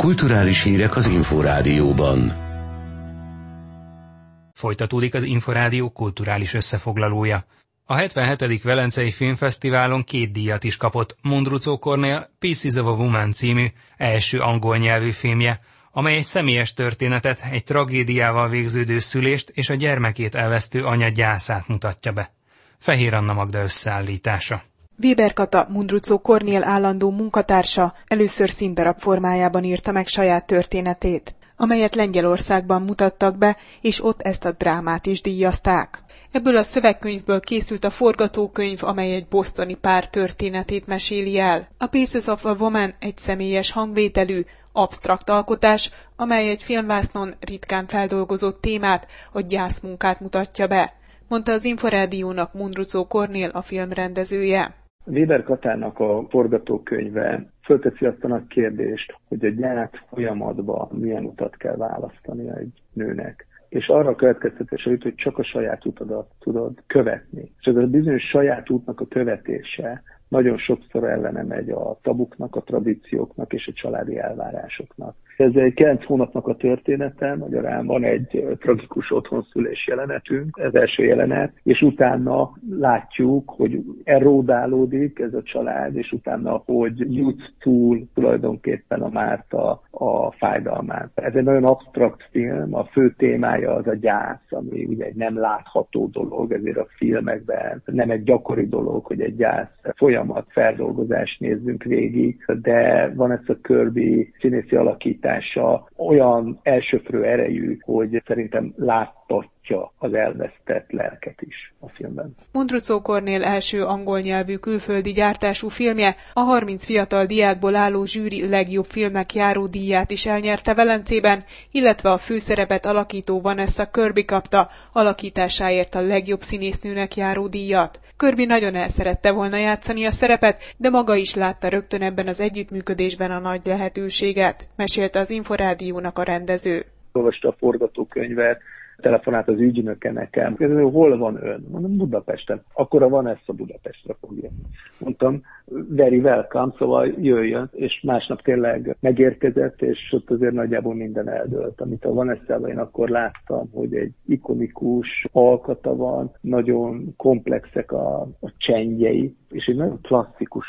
Kulturális hírek az Inforádióban. Folytatódik az Inforádió kulturális összefoglalója. A 77. Velencei Filmfesztiválon 2 díjat is kapott Mundruczó Kornél Pieces of a Woman című első angol nyelvű filmje, amely egy személyes történetet, egy tragédiával végződő szülést és a gyermekét elvesztő anya gyászát mutatja be. Fehér Anna Magda összeállítása. Weber Kata, Mundruczó Kornél állandó munkatársa először színdarab formájában írta meg saját történetét, amelyet Lengyelországban mutattak be, és ott ezt a drámát is díjazták. Ebből a szövegkönyvből készült a forgatókönyv, amely egy bostoni pár történetét meséli el. A Pieces of a Woman egy személyes hangvételű, absztrakt alkotás, amely egy filmvásznon ritkán feldolgozott témát, a gyászmunkát mutatja be, mondta az Inforádiónak Mundruczó Kornél, a filmrendezője. Weber Katának a forgatókönyve fölteszi azt a nagy kérdést, hogy a gyász folyamatban milyen utat kell választani egy nőnek. És arra a következtetésre jut, hogy csak a saját utadat tudod követni. És ez a bizonyos saját útnak a követése nagyon sokszor ellene megy a tabuknak, a tradícióknak és a családi elvárásoknak. Ez egy 9 hónapnak a története, magyarán van egy tragikus otthonszülés jelenetünk, ez első jelenet, és utána látjuk, hogy erodálódik ez a család, és utána, hogy jut túl tulajdonképpen a Márta a fájdalmán. Ez egy nagyon absztrakt film, a fő témája az a gyász, ami ugye egy nem látható dolog, ezért a filmekben nem egy gyakori dolog, hogy egy gyász folyamat feldolgozást nézzünk végig, de van ez a Kirby színészi alakítása olyan elsöprő erejű, hogy szerintem láttatja az elvesztett lelket is a filmben. Mundruczó Kornél első angol nyelvű külföldi gyártású filmje a 30 fiatal diákból álló zsűri legjobb filmnek járó díját is elnyerte Velencében, illetve a főszerepet alakító Vanessa Kirby kapta alakításáért a legjobb színésznőnek járó díjat. Kirby nagyon el szerette volna játszani a szerepet, de maga is látta rögtön ebben az együttműködésben a nagy lehetőséget, mesélte az Inforádiónak a rendező. Olvasta a forgatókönyvet, telefonált az ügynöke nekem, kérdező, hol van ön? Mondom, Budapesten. Akkor a Vanessa Budapestre fog jönni. Mondtam, very welcome, szóval jöjjön, és másnap tényleg megérkezett, és ott azért nagyjából minden eldőlt. Amit a Vanessa-ban én akkor láttam, hogy egy ikonikus alkata van, nagyon komplexek a csendjei, és egy nagyon klasszikus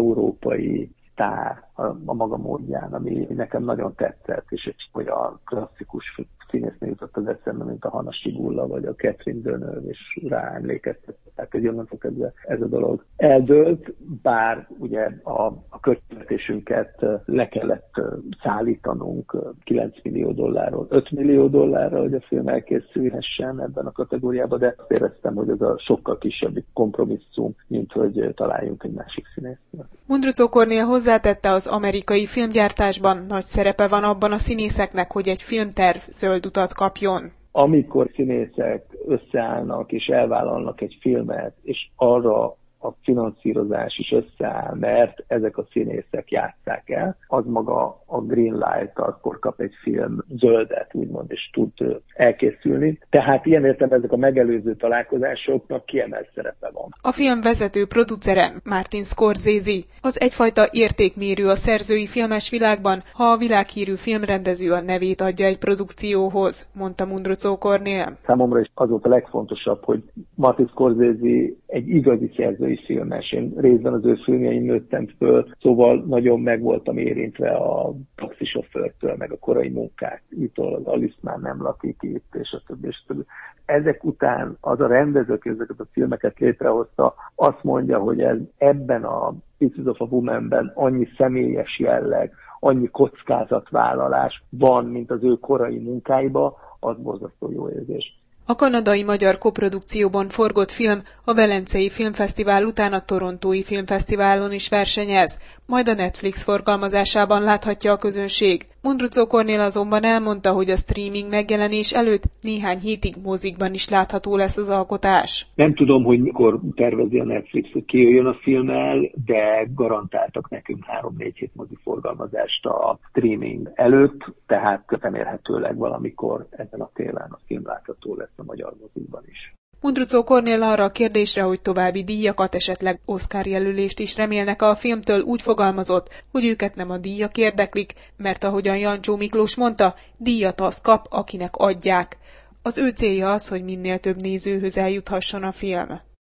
európai sztár a maga módján, ami nekem nagyon tetszett, és egy olyan klasszikus színésznő jutott az eszembe, mint a Hanna Sigulla, vagy a Catherine Deneuve, és ráemlékeztettek, hogy onnantól kezdve ez a dolog eldőlt, bár ugye a költségvetésünket le kellett szállítanunk $9 millió 5 millió dollárra, hogy a film elkészülhessen ebben a kategóriában, de azt éreztem, hogy ez a sokkal kisebb kompromisszum, mint hogy találjunk egy másik színésznőt. Mundruczó Kornél hozzátette, az amerikai filmgyártásban nagy szerepe van abban a színészeknek, hogy egy filmterv zöld utat kapjon. Amikor színészek összeállnak és elvállalnak egy filmet, és arra a finanszírozás is összeáll, mert ezek a színészek játsszák el, az maga a green light, akkor kap egy film zöldet, úgymond, és tud elkészülni. Tehát ilyen értelemben ezek a megelőző találkozásoknak kiemelt szerepe van. A film vezető producere Martin Scorsese az egyfajta értékmérő a szerzői filmes világban, ha a világhírű filmrendező a nevét adja egy produkcióhoz, mondta Mundruczó Kornél. Számomra is az volt a legfontosabb, hogy Martin Scorsese egy igazi szerzői filmes. Én részben az ő filmjeim nőttem föl, szóval nagyon meg voltam érintve a taxisofőrtől, meg a korai munkáitól, az Alice már nem lakik itt, és a többi, és a többi. Ezek után az a rendező, aki ezeket a filmeket létrehozta, azt mondja, hogy ebben a Pieces of a Woman-ben annyi személyes jelleg, annyi kockázatvállalás van, mint az ő korai munkáiba, az borzasztó jó érzés. A kanadai-magyar koprodukcióban forgott film a Velencei Filmfesztivál után a Torontói Filmfesztiválon is versenyez, majd a Netflix forgalmazásában láthatja a közönség. Mundruczó Kornél azonban elmondta, hogy a streaming megjelenés előtt néhány hétig mozikban is látható lesz az alkotás. Nem tudom, hogy mikor tervezi a Netflix, hogy kijöjjön a filmmel, de garantáltak nekünk 3-4 hét moziforgalmazást a streaming előtt, tehát remélhetőleg valamikor ezen a télen a film látható lesz a magyar mozikban is. Mundruczó Kornél arra a kérdésre, hogy további díjakat, esetleg Oscar jelölést is remélnek a filmtől, úgy fogalmazott, hogy őket nem a díjak érdeklik, mert ahogyan Jancsó Miklós mondta, díjat az kap, akinek adják. Az ő célja az, hogy minél több nézőhöz eljuthasson a film.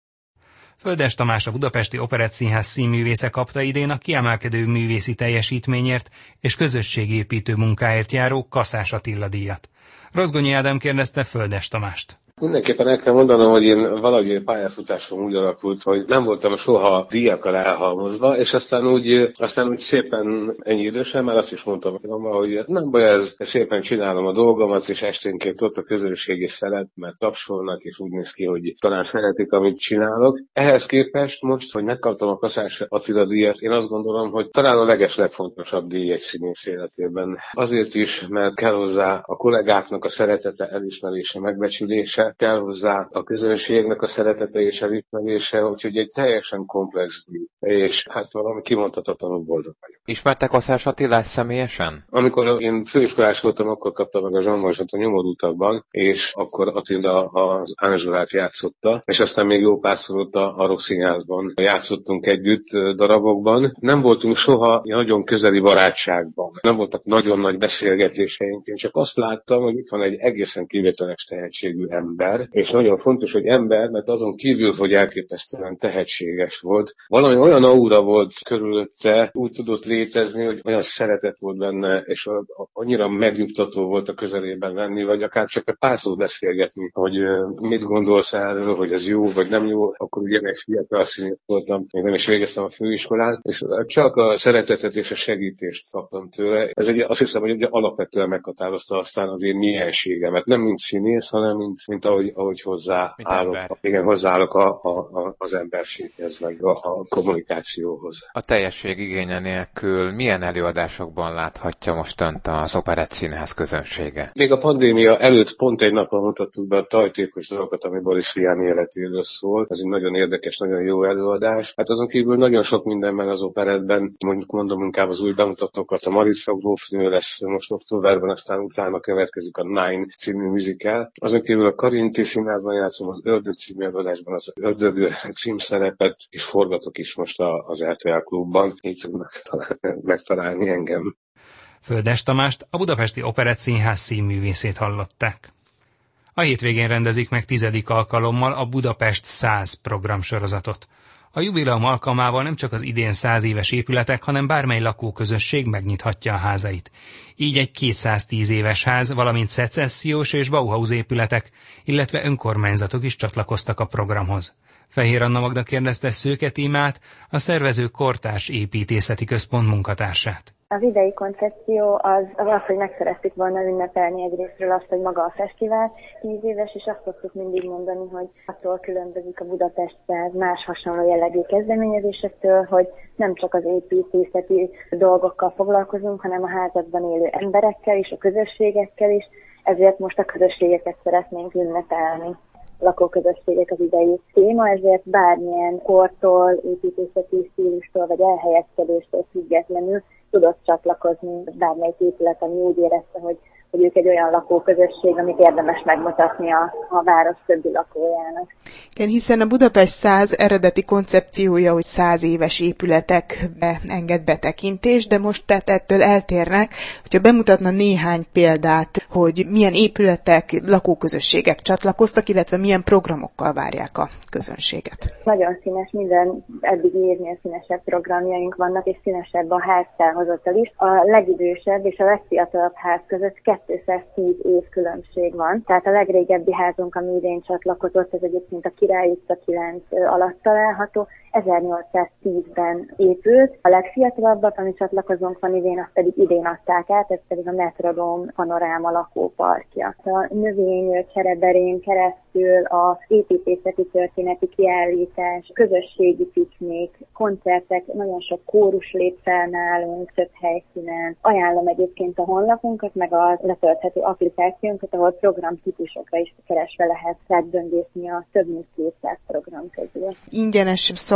Földes Tamás, a Budapesti Operettszínház színművésze kapta idén a kiemelkedő művészi teljesítményért és közösségépítő munkáért járó Kaszás Attila díjat. Rozgonyi Ádám kérdezte Földes Tamást. Mindenképpen el kell mondanom, hogy én valahogy pályafutásom úgy alakult, hogy nem voltam soha díjakkal elhalmozva, és aztán úgy szépen ennyi idősen már azt is mondtam magammal, hogy nem baj, ez szépen csinálom a dolgomat, és esténként ott a közönség is szeret, mert tapsolnak, és úgy néz ki, hogy talán szeretik, amit csinálok. Ehhez képest most, hogy megkaptam a Kaszás Attila díjat, én azt gondolom, hogy talán a legfontosabb díj egy színész életében. Azért is, mert kell hozzá a kollégáknak a szeretete, elismerése, megbecsülése, kell hozzá a közönségnek a szeretete és elismerése, úgyhogy egy teljesen komplex díj. És hát valami kimondhatatlanul boldog vagyok. Ismertek Kaszás Attilát személyesen? Amikor én főiskolás voltam, akkor kaptam meg a Jean Valjeant a Nyomorultakban, és akkor Attila az Ánzsorát játszotta, és aztán még jó párszor ott a Rokszínházban játszottunk együtt darabokban. Nem voltunk soha nagyon közeli barátságban, nem voltak nagyon nagy beszélgetéseink, én csak azt láttam, hogy itt van egy egészen kivételes tehetségű ember, és nagyon fontos, hogy ember, mert azon kívül, hogy elképesztően tehetséges volt, valami olyan aura volt körülötte, úgy tudott létezni, hogy olyan szeretet volt benne, és annyira megnyugtató volt a közelében lenni, vagy akár csak egy pár szót beszélgetni, hogy mit gondolsz erről, hogy ez jó, vagy nem jó, akkor ugye meg fiatal színész voltam, még nem is végeztem a főiskolán, és csak a szeretetet és a segítést kaptam tőle. Ez azt hiszem, hogy ugye alapvetően meghatározta aztán az én mienségemet, nem mint színész, hanem mint ahogy hozzáállok az emberséghez, meg a kommunikációhoz. A teljesség igénye nélkül milyen előadásokban láthatja most önt az Operettszínház közönsége? Még a pandémia előtt pont egy napon mutattuk be a Tajtékos dolgokat, ami Boris Vian életéről szól. Ez egy nagyon érdekes, nagyon jó előadás. Hát azon kívül nagyon sok mindenben az operettben, mondom inkább az új bemutatókat, a Marica grófnő lesz most októberben, aztán utána következik a Nine című musical. Azon kívül a Karinti Színházban játszom az Ördög című előadásban, az Ördög címszerepet, és forgatok is most az RTL Klubban, így tudnak megtalálni engem. Földes Tamást, a Budapesti Operettszínház színművészét hallották. A hétvégén rendezik meg 10. alkalommal a Budapest 100 programsorozatot. A jubileum alkalmával nem csak az idén 100 éves épületek, hanem bármely lakóközösség megnyithatja a házait. Így egy 210 éves ház, valamint szecessziós és Bauhaus épületek, illetve önkormányzatok is csatlakoztak a programhoz. Fehér Anna Magda kérdezte Szőke Tímát, a szervező Kortárs Építészeti Központ munkatársát. Az idei koncepció az, hogy meg szerettük volna ünnepelni egyrésztről azt, hogy maga a fesztivál 10 éves, és azt szoktuk mindig mondani, hogy attól különbözik a Budapest 100 más hasonló jellegű kezdeményezésektől, hogy nem csak az építészeti dolgokkal foglalkozunk, hanem a házakban élő emberekkel és a közösségekkel is, ezért most a közösségeket szeretnénk ünnepelni. Lakóközösségek az idei téma, ezért bármilyen kortól, építészeti stílustól vagy elhelyezkedéstől függetlenül tudott csatlakozni bármelyik épület, ami úgy érezte, hogy ők egy olyan lakóközösség, amit érdemes megmutatni a város többi lakójának. Igen, hiszen a Budapest 100 eredeti koncepciója, hogy 100 éves épületekbe enged betekintést, de most tehát ettől eltérnek, hogyha bemutatna néhány példát, hogy milyen épületek, lakóközösségek csatlakoztak, illetve milyen programokkal várják a közönséget. Nagyon színes, minden eddigi évnél színesebb programjaink vannak, és színesebb a házfelhozatal is. A legidősebb és a legfiatalabb ház között 210 év különbség van. Tehát a legrégebbi házunk, ami idén csatlakozott, ez egyébként a Király utca 9 alatt található, 1810-ben épült. A legfiatalabbat, ami csatlakozónk van idén, azt pedig idén adták át, ez pedig a Metrodóm Panoráma lakóparkja. A növény csereberén keresztül a építészeti történeti kiállítás, közösségi piknik, koncertek, nagyon sok kórus lép fel nálunk több helyszínen. Ajánlom egyébként a honlapunkat, meg a letölthető applikációnkat, ahol programtípusokra is keresve lehet rádböngészni a több mint 200 program közül. Ingyenes szabad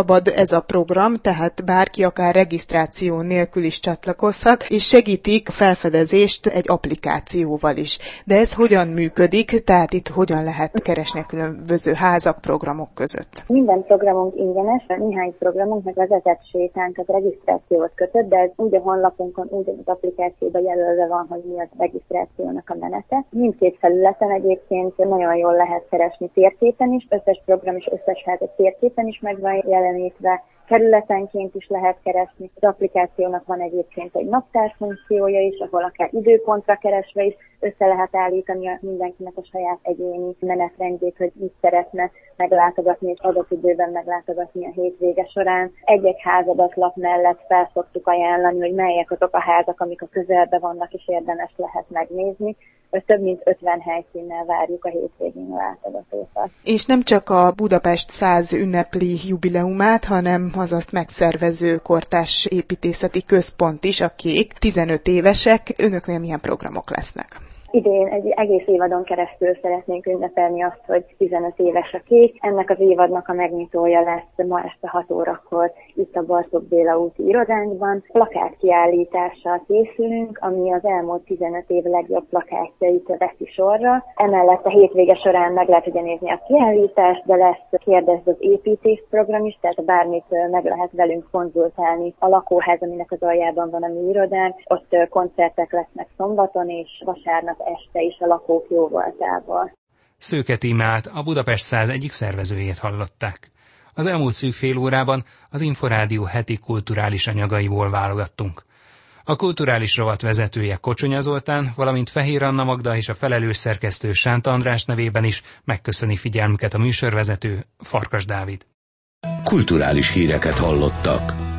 szabad ez a program, tehát bárki akár regisztráció nélkül is csatlakozhat, és segítik a felfedezést egy applikációval is. De ez hogyan működik, tehát itt hogyan lehet keresni a különböző házak, programok között? Minden programunk ingyenes, néhány programunknak vezetett sétánk az regisztrációhoz kötött, de ez úgy a honlapunkon, úgy az applikációban jelölve van, hogy mi a regisztrációnak a menete. Mindkét felületen egyébként nagyon jól lehet keresni térképen is, összes program és összes ház egy térképen is meg van jelenítve, kerületenként is lehet keresni. Az applikációnak van egyébként egy naptár funkciója is, ahol akár időpontra keresve is össze lehet állítani mindenkinek a saját egyéni menetrendjét, hogy mit szeretne meglátogatni és adott időben meglátogatni a hétvége során. Egy-egy házadatlap mellett fel szoktuk ajánlani, hogy melyek azok a házak, amik a közelben vannak és érdemes lehet megnézni. Több mint 50 helyszínnel várjuk a hétvégén a látogatókat. És nem csak a Budapest 100 ünnepli jubileumát, hanem az azt megszervező Kortárs Építészeti Központ is, a KÉK, 15 évesek. Önöknél milyen programok lesznek? Idén egy egész évadon keresztül szeretnénk ünnepelni azt, hogy 15 éves a KÉK. Ennek az évadnak a megnyitója lesz ma este 6 órakor itt a Bartók Béla úti irodánkban. Plakátkiállítással készülünk, ami az elmúlt 15 év legjobb plakátjait veszi sorra. Emellett a hétvége során meg lehet ugye nézni a kiállítást, de lesz Kérdezd az építész program is, tehát bármit meg lehet velünk konzultálni. A lakóház, aminek az aljában van a mi irodánk, ott koncertek lesznek szombaton és vasárnap este is a lakók jóvoltából. Szőke Tímát, a Budapest 100 egyik szervezőjét hallották. Az elmúlt szűk fél órában az Inforádió heti kulturális anyagaiból válogattunk. A kulturális rovat vezetője Kocsonya Zoltán, valamint Fehér Anna Magda és a felelős szerkesztő Sánta András nevében is megköszöni figyelmüket a műsorvezető Farkas Dávid. Kulturális híreket hallottak.